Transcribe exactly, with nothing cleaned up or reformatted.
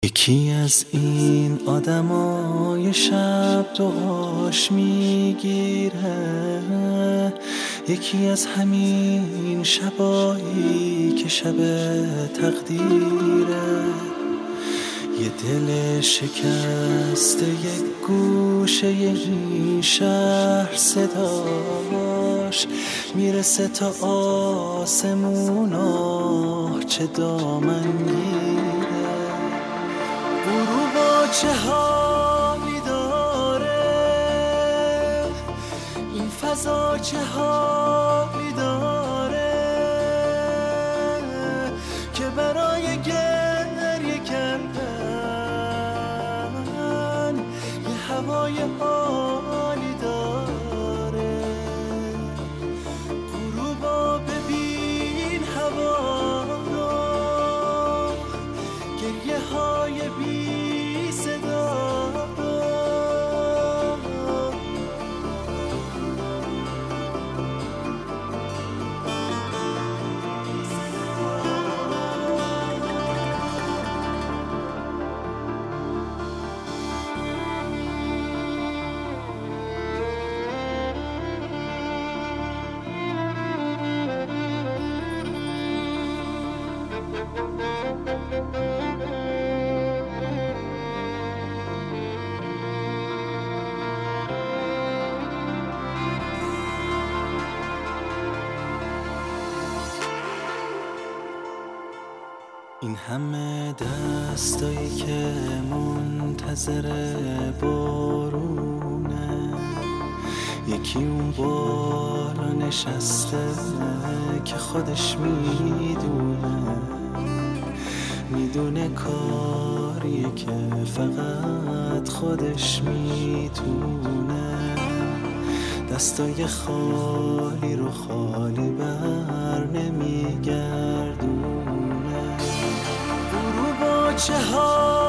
یکی از این آدمای شب دعاش میگیره، یکی از همین شبایی که شب تقدیره. یه دل شکسته یک گوشه این شهر صداش میرسه تا آسمونا، چه دامنگیره. غروبا چه حالی داره، این فضا چه حالی داره که برای گریه کردن یه هوای عالی داره. غروبا ببین هوا رو، گریه های بی صدا. این همه دستایی که منتظر بارونه، یکی اون بالا نشسته که خودش میدونه، میدونه کاریه که فقط خودش میتونه. دستای خالی رو خالی بر نمیگردونه. غروبا چه ها